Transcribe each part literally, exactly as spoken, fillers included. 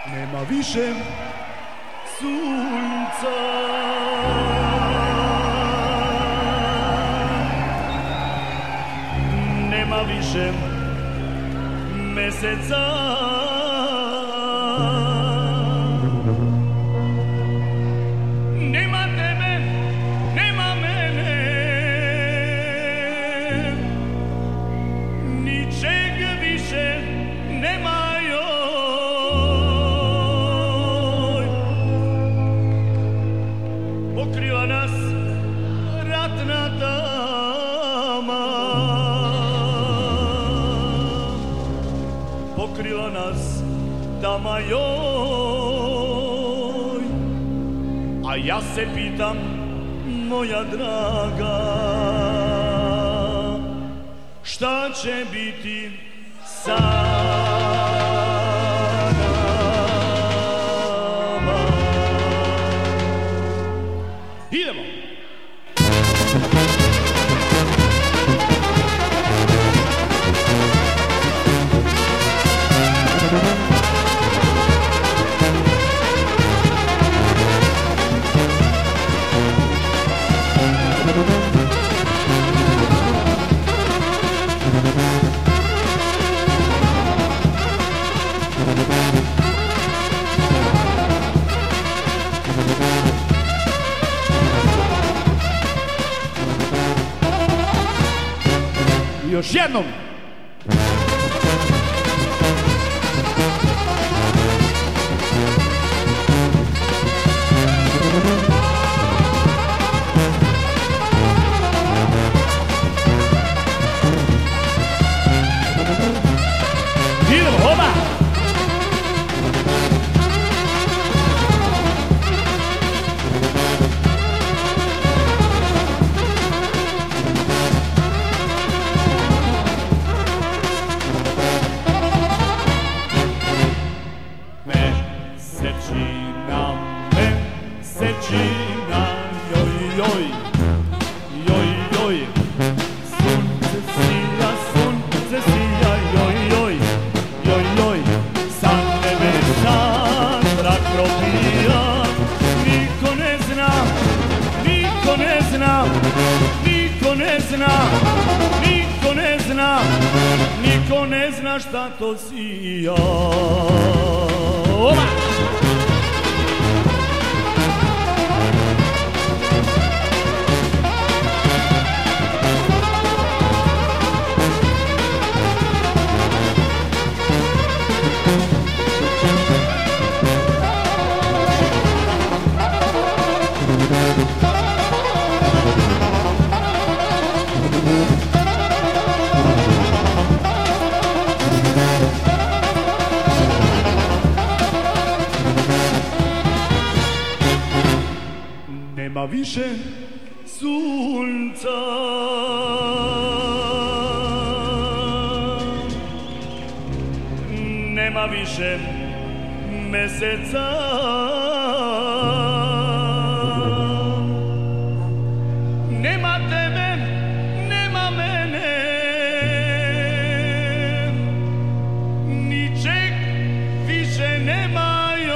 Nema više sunca, nema više meseca, nema tebe, nema mene, ničeg više nema. Pokrila nas ratna tama, pokrila nas tama joj, a ja se pitam, moja draga, šta će biti sad? Idemo! Još jednom! Idemo, hoba! Mesečina, mesečina, joj, joj, joj, joj, sunce sija, sunce sija, joj, joj, joj, joj, sa nebesa zrak probija, niko ne zna, niko ne zna, niko ne zna, niko ne zna, niko ne zna šta to sija. Oba! Nema više sunca, nema više meseca, nema tebe, nema mene, ničeg više nema.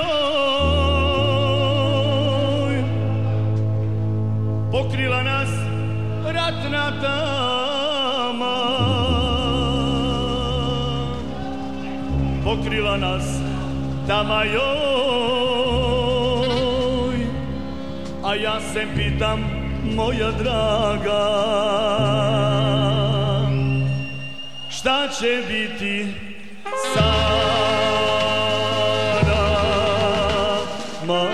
Pokrila nas ratna tama, pokrila nas tama joj, a ja se pitam, moja draga, šta će biti sada? Ma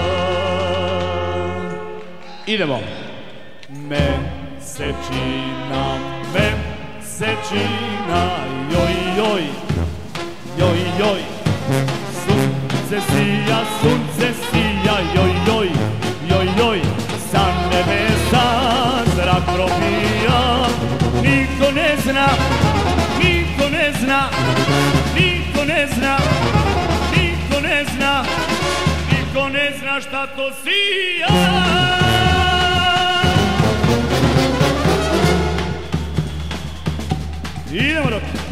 idemo! Mesečina, mesečina, joj, joj, joj, joj, sunce sija, sunce sija, joj, joj, joj, joj, sa nebesa zrak probija, niko ne zna, niko ne zna, niko ne zna, niko ne zna, niko ne zna šta to sija. Idemo, Roki.